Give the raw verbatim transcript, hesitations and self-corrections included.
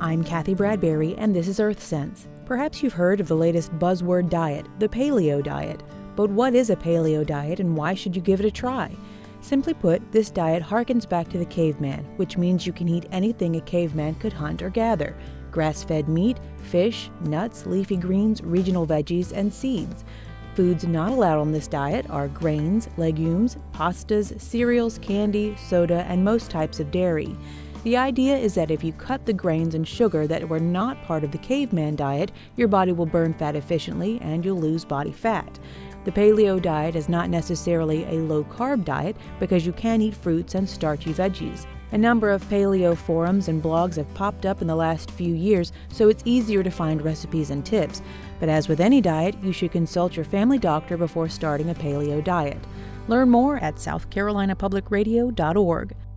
I'm Kathy Bradbury, and this is Earth Sense. Perhaps you've heard of the latest buzzword diet, the paleo diet. But what is a paleo diet and why should you give it a try? Simply put, this diet harkens back to the caveman, which means you can eat anything a caveman could hunt or gather. Grass-fed meat, fish, nuts, leafy greens, regional veggies, and seeds. Foods not allowed on this diet are grains, legumes, pastas, cereals, candy, soda, and most types of dairy. The idea is that if you cut the grains and sugar that were not part of the caveman diet, your body will burn fat efficiently and you'll lose body fat. The paleo diet is not necessarily a low-carb diet because you can eat fruits and starchy veggies. A number of paleo forums and blogs have popped up in the last few years, so it's easier to find recipes and tips. But as with any diet, you should consult your family doctor before starting a paleo diet. Learn more at south carolina public radio dot org.